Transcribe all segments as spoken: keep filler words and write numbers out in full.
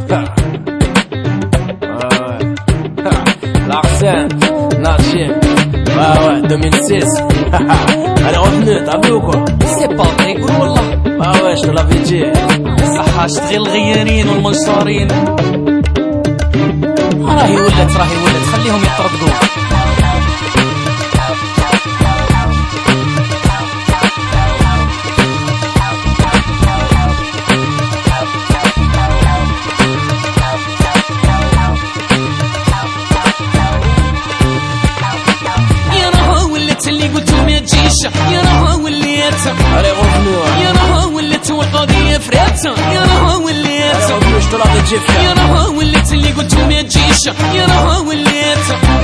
Larsen, Najim, ouais ouais, deux mille six. Elle est revenue, t'as vu ou quoi? C'est pas vrai gros والله. Bah ouais, je te l'avais dit. صح اشتغل الغيانين والمنصارين. راهي ولات راهي ولات خليهم يطردقوا. يا راها وليت يا راها وليت والقضية فريتها يا راها وليت يا راها وليت اللي قلتو ما تجيش يا راها وليت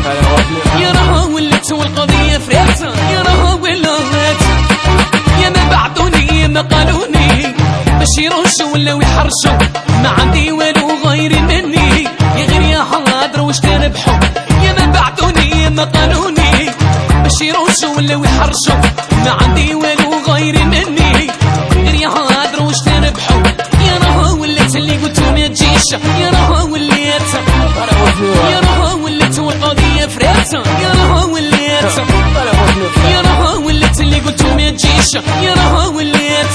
يا راها وليت والقضية فريتها يا راها ولات يا ما بعتوني يا ما قالوني باش يرشوا ولاو يحرشوا ما عندي والو غير مني يا غير يا حاضر واش تربحوا يا ما بعتوني يا ما قالوني باش يرشوا ولاو يحرشوا ما عندي والو غير مني غير يا هادر واش تربحوا يا راها ولات اللي قلتو ما تجيش يا راها ولات يا راها ولات والقضية فريتها يا راها ولات يا راها ولات اللي قلتو ما تجيش يا راها ولات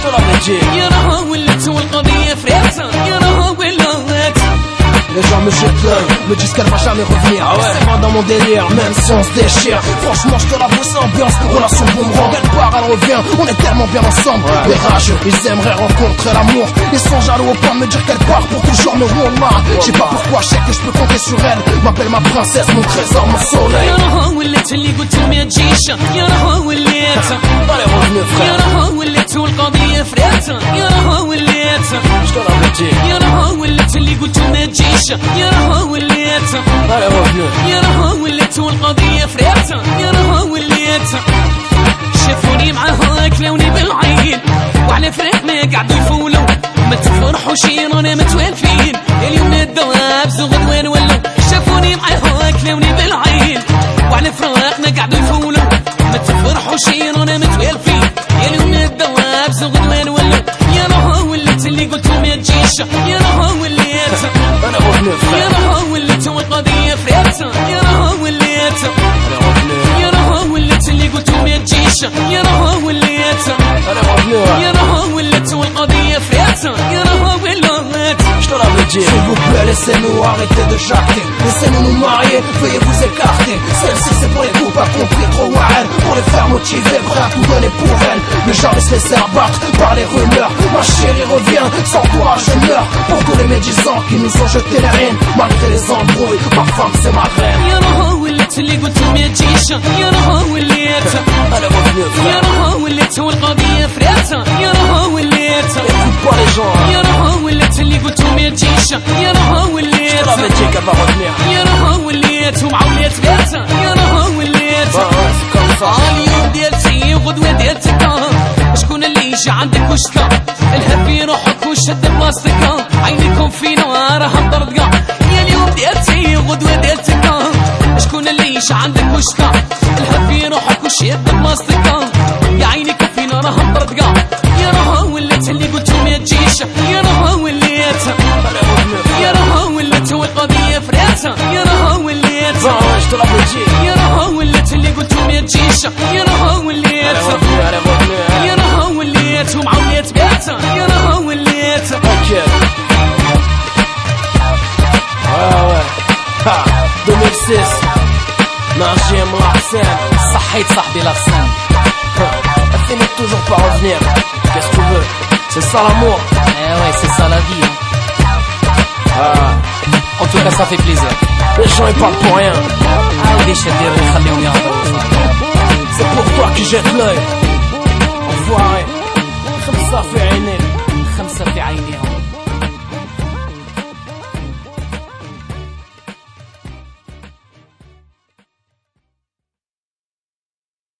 يا راها ولات والقضية فريتها يا راها ولات. Les gens me jettent l'œil, me disent qu'elle va jamais revenir. Ah ouais. C'est pas dans mon délire, même si on se déchire. Franchement, je te l'avoue, c'est ambiance, relation boomerang. Elle part, elle revient, on est tellement bien ensemble. Ouais. Les rageux, ils aimeraient rencontrer l'amour. Ils sont jaloux au point de me dire qu'elle part pour toujours me rouler. Je sais pas pourquoi, je sais que je peux compter sur elle. M'appelle ma princesse, mon trésor, mon soleil. يا راها ولات اللي قلتو ما تجيش يا راها ولات يا راها ولات والقضية فريتها يا راها ولات يا راها ولات اللي قلتو ما تجيش يا راها ولات يا راها ولات والقضية فريتها يا راها ولات شافوني معاها كلاوني بالعين وعلى فراقنا قعدوا يفولوا ما تفرحوش رانا متوالفين اليوم الدواب وغدوة نولوا شافوني معاها كلاوني بالعين وعلى فراقنا قعدوا يفولوا ما تفرحوش رانا متوالفين اليوم الدواب وغدوة نولوا يا راها ولات اللي قلتو ما تجيش يا راها ولات يا راها ولات والقضية فريتها يا راها ولات يا راها ولات اللي قلتو ما تجيش يا راها ولات يا راها ولات والقضية فريتها يا راها ولات. S'il vous plaît, laissez-nous arrêter de jacter. Laissez-nous nous marier, veuillez vous écarter. Celle-ci c'est pour les coups pas compris, trop à elle. Pour les faire motiver, prêt à tout donner pour elle. Ne jamais se laisser abattre par les rumeurs. Ma chérie revient, sans courage je meurs. Pour tous les médisants qui nous ont jeté les rênes. Malgré les embrouilles, ma femme c'est ma reine. يا راها ولات اللي قلتو ما تجيش يا راها ولات يا راها ولات والقضية فريتها يا راها ولات يا راها ولات اللي قلتو ما تجيش يا راها ولات يا راها ولات ومعولات بيتها يا راها ولات اليوم ديالتي وغدوة ديالتك شكون اللي يجي عندك وشكا الهب في روحك وشد بلاصتك عينيكم فينا راها مطردقة يا اليوم ديالتي وغدوة ديالتك شكون اللي يجي عندك وشكا الهب في روحك وشد بلاصتك يا عينيكم فينا راها مطردقة يا راها ولات اللي قلتو ما تجيش يا راها ولات يا راها ولات والقضية فريتها يا راها ولات يا راها ولات اللي قلتو ما تجيش يا راها ولات يا راها ولات ومعولات بيتها يا راها ولات. deux mille six Najim, Larsen. صحيت صاحبي Larsen. Elle finit toujours par revenir. Qu'est-ce que tu veux? C'est ça l'amour. Eh ouais, c'est ça la vie. Hein. Ah. En tout cas, ça fait plaisir. Les gens ils parlent pour rien. C'est pour toi qui jette l'œil. Enfoiré. خمسة في عينيك. خمسة في عينيهم.